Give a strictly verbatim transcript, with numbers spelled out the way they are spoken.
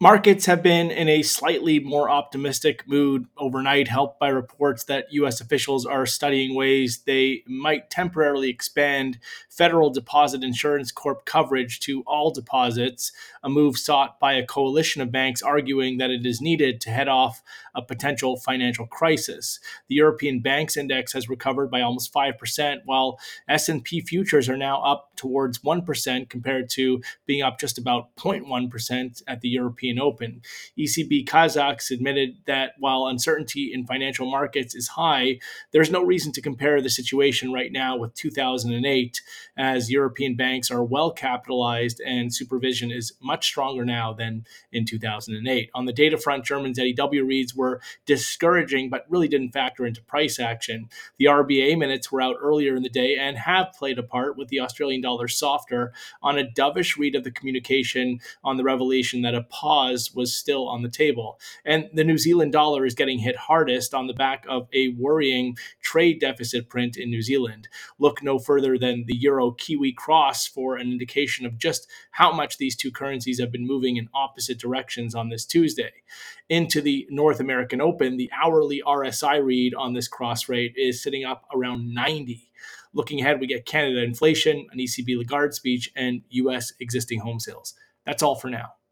Markets have been in a slightly more optimistic mood overnight, helped by reports that U S officials are studying ways they might temporarily expand Federal Deposit Insurance Corp coverage to all deposits, a move sought by a coalition of banks arguing that it is needed to head off a potential financial crisis. The European Banks Index has recovered by almost five percent, while S and P futures are now up towards one percent compared to being up just about zero point one percent at the European Open. E C B Kazakhs admitted that while uncertainty in financial markets is high, there's no reason to compare the situation right now with two thousand eight, as European banks are well capitalized and supervision is much stronger now than in two thousand eight. On the data front, German Z D W reads were discouraging but really didn't factor into price action. The R B A minutes were out earlier in the day and have played a part, with the Australian dollar softer on a dovish read of the communication on the revelation that a pause was still on the table. And the New Zealand dollar is getting hit hardest on the back of a worrying trade deficit print in New Zealand. Look no further than the Euro Kiwi cross for an indication of just how much these two currencies have been moving in opposite directions on this Tuesday. Into the North American Open, the hourly R S I read on this cross rate is sitting up around ninety. Looking ahead, we get Canada inflation, an E C B Lagarde speech, and U S existing home sales. That's all for now.